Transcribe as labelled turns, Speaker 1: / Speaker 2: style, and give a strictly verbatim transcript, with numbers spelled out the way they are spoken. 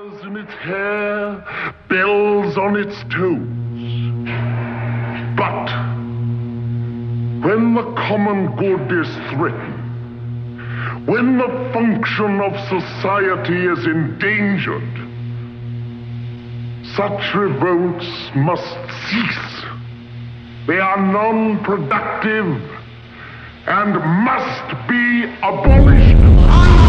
Speaker 1: Flowers in its hair, bells on its toes. But when the common good is threatened, when the function of society is endangered, such revolts must cease. They are non-productive and must be abolished.